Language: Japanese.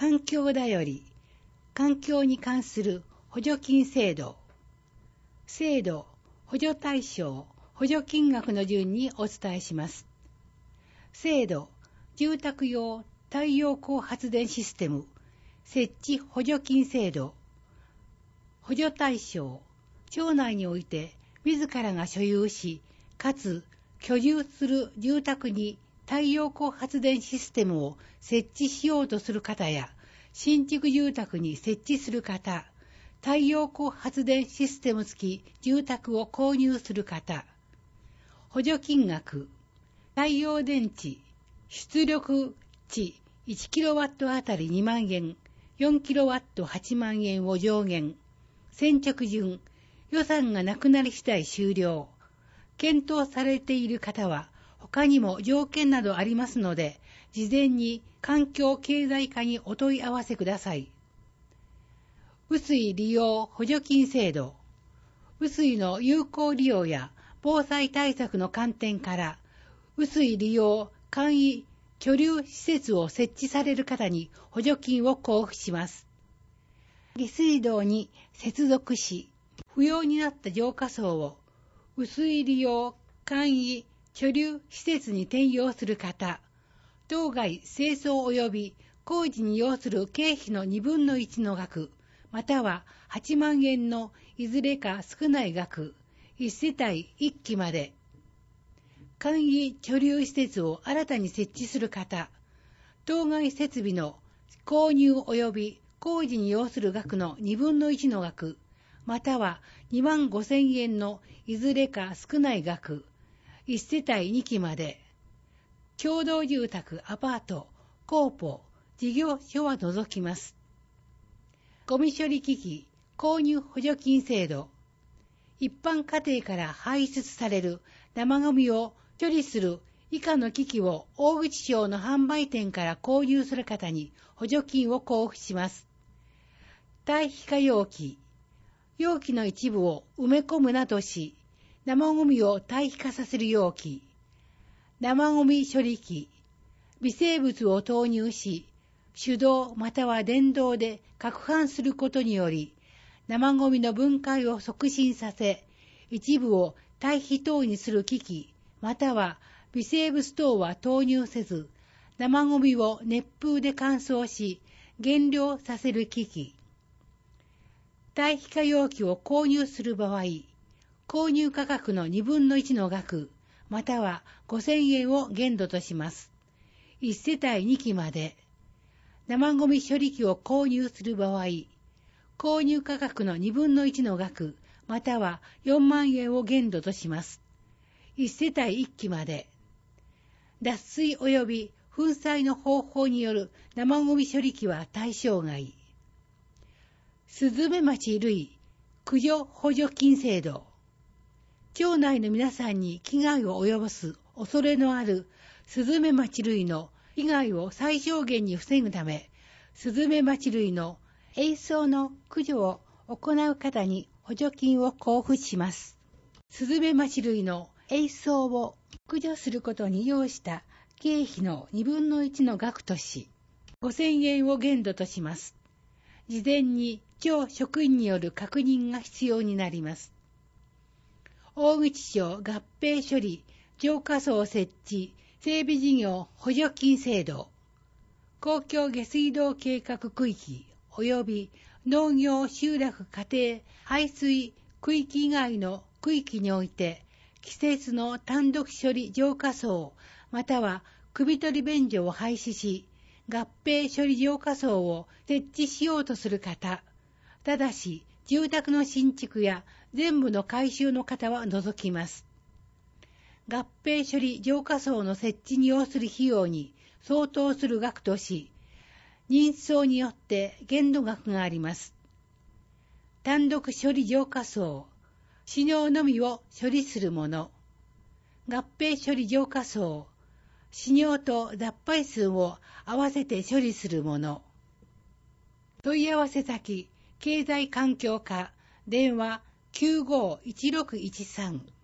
環境だより、環境に関する補助金制度、制度、補助対象、補助金額の順にお伝えします。制度、住宅用太陽光発電システム、設置補助金制度、補助対象、町内において自らが所有し、かつ居住する住宅に太陽光発電システムを設置しようとする方や、新築住宅に設置する方、太陽光発電システム付き住宅を購入する方、補助金額、太陽電池、出力値 1kW あたり2万円、4kW8 万円を上限、先着順、予算がなくなり次第終了。検討されている方は、他にも条件などありますので、事前に環境経済課にお問い合わせください。雨水利用補助金制度。雨水の有効利用や防災対策の観点から、雨水利用簡易居留施設を設置される方に補助金を交付します。下水道に接続し、不要になった浄化槽を雨水利用簡易居留施設に転用する方、当該清掃及び工事に要する経費の2分の1の額、または8万円のいずれか少ない額、1世帯1基まで、簡易居留施設を新たに設置する方、当該設備の購入及び工事に要する額の2分の1の額、または2万5千円のいずれか少ない額、1世帯2基まで、共同住宅、アパート、公舗、事業所は除きます。ゴミ処理機器、購入補助金制度。一般家庭から排出される生ゴミを処理する以下の機器を大口町の販売店から購入する方に補助金を交付します。堆肥化容器。容器の一部を埋め込むなどし、生ゴミを堆肥化させる容器。生ゴミ処理機。微生物を投入し、手動または電動で攪拌することにより、生ゴミの分解を促進させ、一部を堆肥等にする機器、または微生物等は投入せず、生ゴミを熱風で乾燥し、減量させる機器。堆肥化容器を購入する場合、購入価格の2分の1の額、または5000円を限度とします。1世帯2基まで。生ゴミ処理機を購入する場合、購入価格の2分の1の額、または4万円を限度とします。1世帯1基まで。脱水及び粉砕の方法による生ゴミ処理機は対象外。スズメバチ類駆除補助金制度。町内の皆さんに危害を及ぼす恐れのあるスズメバチ類の被害を最小限に防ぐため、スズメバチ類の営巣の駆除を行う方に補助金を交付します。スズメバチ類の営巣を駆除することに要した経費の2分の1の額とし、5000円を限度とします。事前に町職員による確認が必要になります。大口町合併処理浄化槽設置整備事業補助金制度。公共下水道計画区域及び農業集落家庭排水区域以外の区域において、季節の単独処理浄化槽または首取り便所を廃止し、合併処理浄化槽を設置しようとする方、ただし住宅の新築や全部の改修の方は除きます。合併処理浄化槽の設置に要する費用に相当する額とし、認証によって限度額があります。単独処理浄化槽、死尿のみを処理するもの。合併処理浄化槽、死尿と脱排数を合わせて処理するもの。問い合わせ先、経済環境課、電話 951613